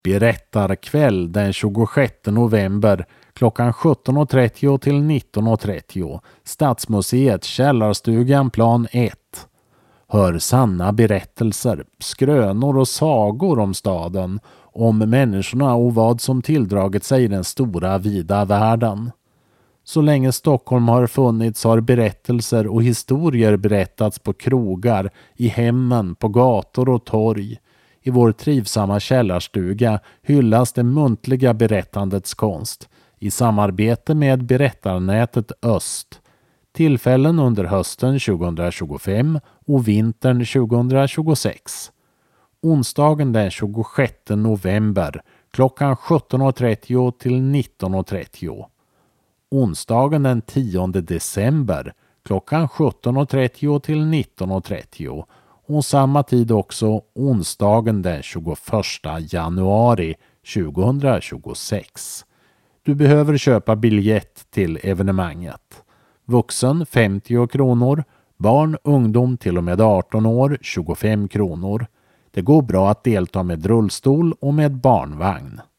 Berättarkväll den 26 november klockan 17.30 till 19.30. Stadsmuseet, Källarstugan, plan 1. Hör sanna berättelser, skrönor och sagor om staden, om människorna och vad som tilldragit sig i den stora vida världen. Så länge Stockholm har funnits har berättelser och historier berättats på krogar, i hemmen, på gator och torg. I vår trivsamma källarstuga hyllas det muntliga berättandets konst i samarbete med berättarnätet Öst. Tillfällen under hösten 2025 och vintern 2026. Onsdagen den 26 november klockan 17.30 till 19.30. Onsdagen den 10 december klockan 17.30 till 19.30. Och samma tid också onsdagen den 21 januari 2026. Du behöver köpa biljett till evenemanget. Vuxen 50 kronor, barn, ungdom till och med 18 år 25 kronor. Det går bra att delta med rullstol och med barnvagn.